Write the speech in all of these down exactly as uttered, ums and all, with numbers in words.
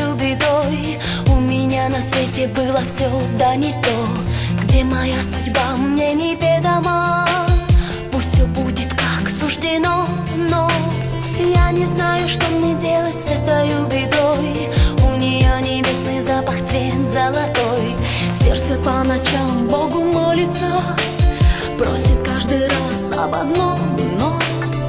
этой бедой. У меня на свете было все, да не то. Где моя судьба, мне неведомо. Пусть все будет как суждено, но я не знаю, что мне делать с этой бедой. У нее небесный запах, цвет золотой. Сердце по ночам Богу молится, просит каждый раз об одном, но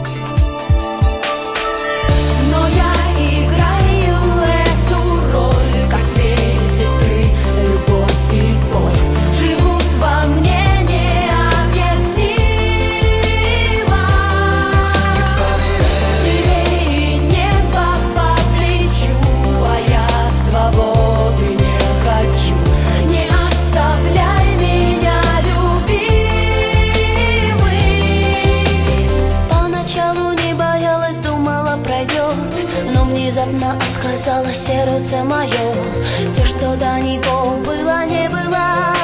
Но я играю эту роль, как две сестры, любовь и боль живут во мне необъяснимо. Тебе и небо по плечу, а я свободы не хочу. Не оставляй меня, любимый. Поначалу не боялась, думала, пройдет, но внезапно отказало сердце мое. Все, что до него было, не было.